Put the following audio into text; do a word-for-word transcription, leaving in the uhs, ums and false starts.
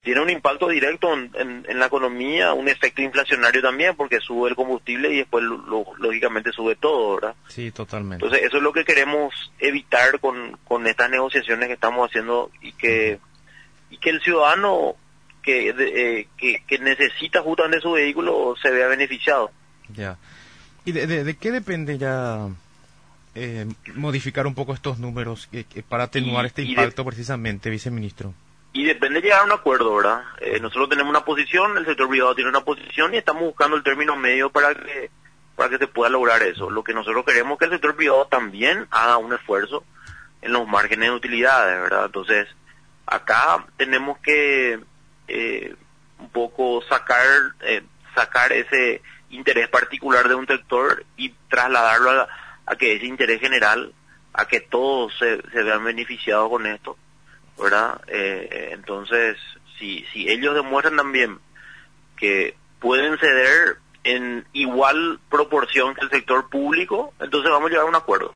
tiene un impacto directo en, en, en la economía, un efecto inflacionario también, porque sube el combustible y después, lo, lo, lógicamente, sube todo, ¿verdad? Sí, totalmente. Entonces, eso es lo que queremos evitar con, con estas negociaciones que estamos haciendo y que, y que el ciudadano que, de, eh, que, que necesita justamente su vehículo se vea beneficiado. Ya. ¿Y de, de, de qué depende ya eh, modificar un poco estos números eh, para atenuar Y, este y impacto de, precisamente, viceministro? Y depende de llegar a un acuerdo, ¿verdad? Eh, nosotros tenemos una posición, el sector privado tiene una posición y estamos buscando el término medio para que para que se pueda lograr eso. Lo que nosotros queremos es que el sector privado también haga un esfuerzo en los márgenes de utilidades, ¿verdad? Entonces, acá tenemos que eh, un poco sacar eh, sacar ese interés particular de un sector y trasladarlo a, a que ese interés general, a que todos se, se vean beneficiados con esto, ¿verdad? Eh, entonces, si si ellos demuestran también que pueden ceder en igual proporción que el sector público, entonces vamos a llegar a un acuerdo.